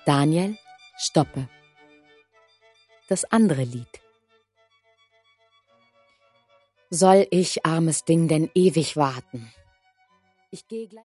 Daniel Stoppe. Das andere Lied. Soll ich, armes Ding, denn ewig warten? Ich gehe gleich